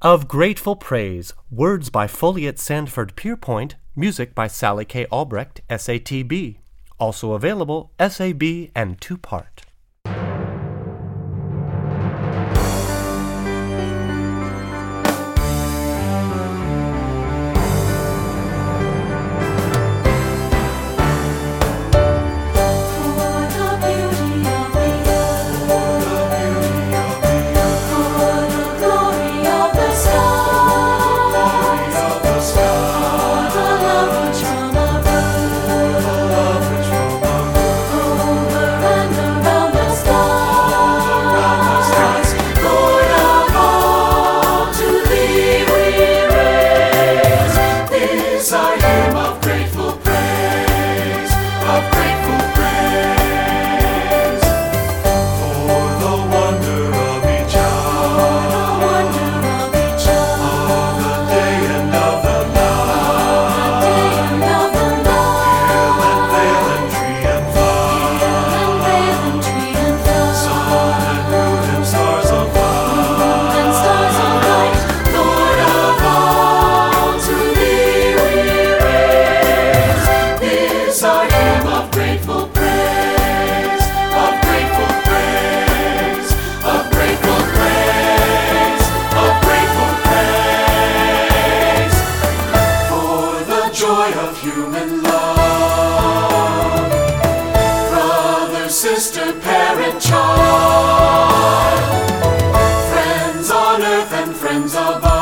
Of Grateful Praise, words by Foliot Sandford Pierpoint, music by Sally K. Albrecht, SATB. Also available, SAB and 2-part. Joy of human love, brother, sister, parent, child, friends on earth and friends above.